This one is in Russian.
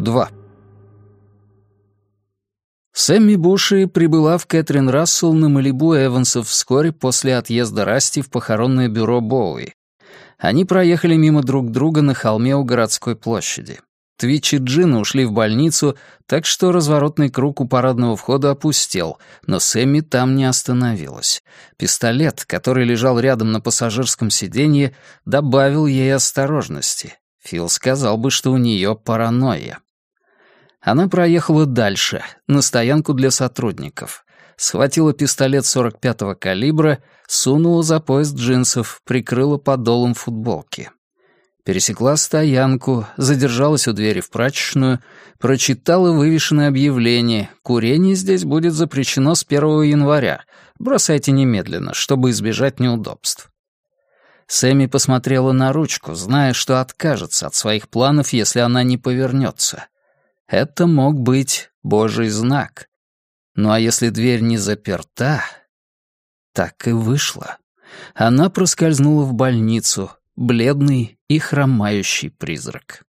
2. Сэмми Буши прибыла в Кэтрин Рассел на Малибу Эвансов вскоре после отъезда Расти в похоронное бюро Боуи. Они проехали мимо друг друга на холме у городской площади. Твич и Джина ушли в больницу, так что разворотный круг у парадного входа опустел, но Сэмми там не остановилась. Пистолет, который лежал рядом на пассажирском сиденье, добавил ей осторожности. Фил сказал бы, что у нее паранойя. Она проехала дальше, на стоянку для сотрудников. Схватила пистолет 45-го калибра, сунула за пояс джинсов, прикрыла подолом футболки. Пересекла стоянку, задержалась у двери в прачечную, прочитала вывешенное объявление: «Курение здесь будет запрещено с 1 января. Бросайте немедленно, чтобы избежать неудобств». Сэмми посмотрела на ручку, зная, что откажется от своих планов, если она не повернется. Это мог быть Божий знак. Ну а если дверь не заперта... Так и вышло. Она проскользнула в больницу, бледный и хромающий призрак.